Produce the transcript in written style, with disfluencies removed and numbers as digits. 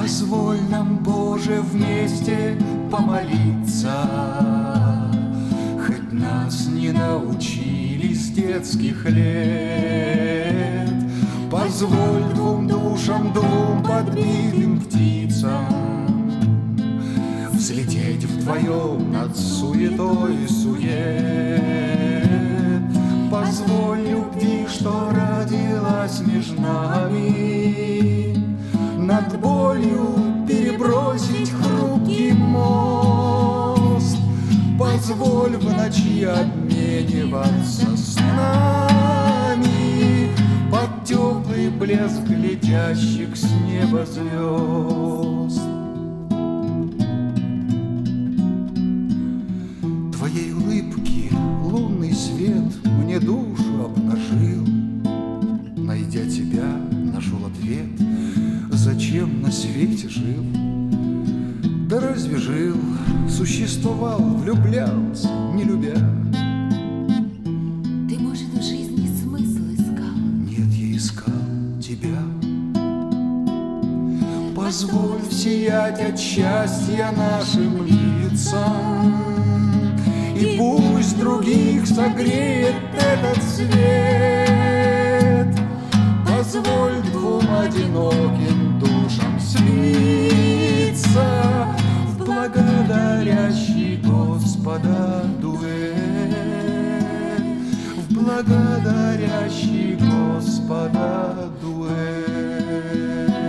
Позволь нам, Боже, вместе помолиться, хоть нас не научили с детских лет. Позволь двум душам, двум подбитым птицам взлететь вдвоем над суетой сует. Позволь любви, что родилась между нами, над болью перебросить хрупкий мост. Позволь в ночи обмениваться с нами под теплый блеск глядящих с неба звезд. Твоей улыбки лунный свет мне душу обнажил. Найдя тебя, нашел ответ, зачем на свете жил. Да разве жил, существовал, влюблялся, не любя? Ты, может, в жизни смысл искал? Нет, я искал тебя. Позволь сиять от счастья нашим лицам, и пусть других согреет этот свет. Позволь двум одиноким душам слиться в благодарящий Господа дуэт, в благодарящий Господа дуэт.